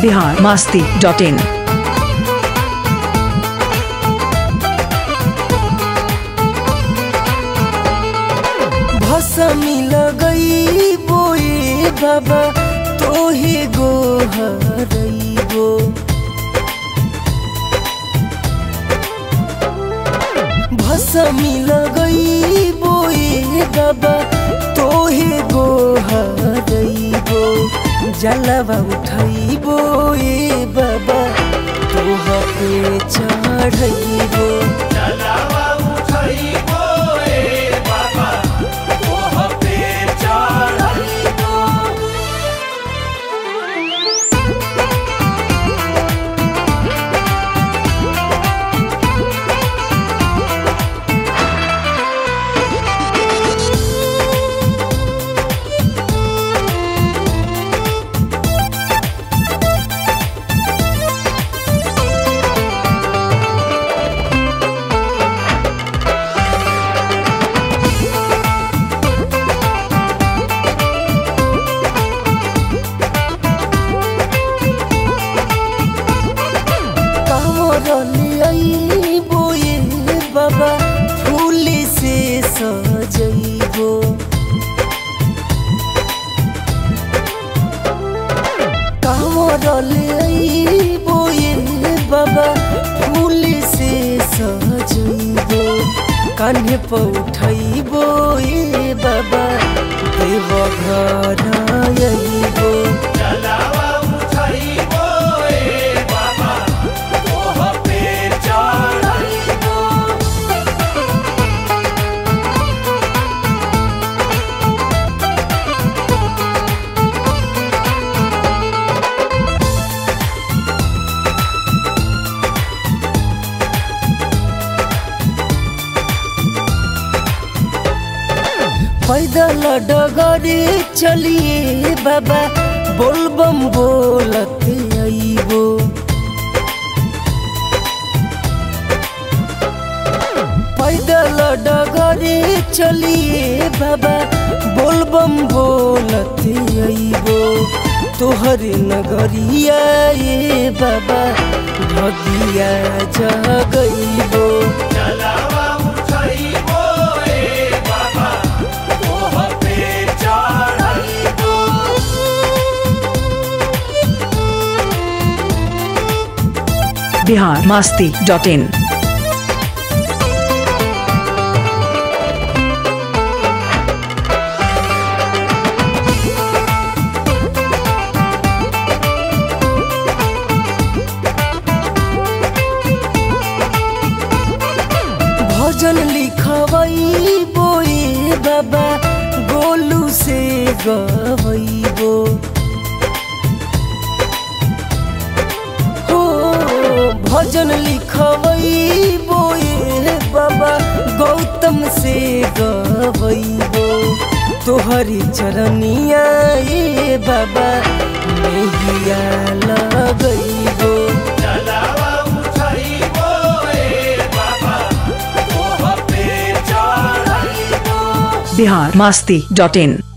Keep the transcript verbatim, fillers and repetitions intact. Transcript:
Bihar Masti dot in. भसमी लगई बोए बाबा तोहे गोहरइबो। भसमी लगई बोए बाबा तोहे गोहरइबो। जलवा उठइबो ए बाबा तोह पे चढ़इबो। जलवा उठइबो ए बाबा तोह पे चढ़इबो। रलियाइबो ए बाबा फूल से सजइबो। कांवर रलियाइबो ए बाबा फूल से सजइबो। कान्हे पर उठइबो ए बाबा देवघर आइबो। जलवा उठइबो ए बाबा तोह पे चढ़इबो। पैदल डगरे चलिए बाबा बोलबम बोलत आइबो। पैदल डगरे चलिए बाबा बोलबम बोलत आइबो। तोहर नगरिया ए बाबा भगिया जगइबो। जलवा उठइबो ए बाबा तोह पे चढ़इबो। बिहार मस्ती डॉट इन। भजन लिखवइबो ए बाबा गोलू से गवइबो। हो भजन लिखवइबो ए बाबा गौतम से गवइबो। तोहरी चरनिया ए बाबा नहिया लगइबो। जलवा उठइबो ए बाबा तोह पे चढ़इबो। बिहार मस्ती डॉट इन।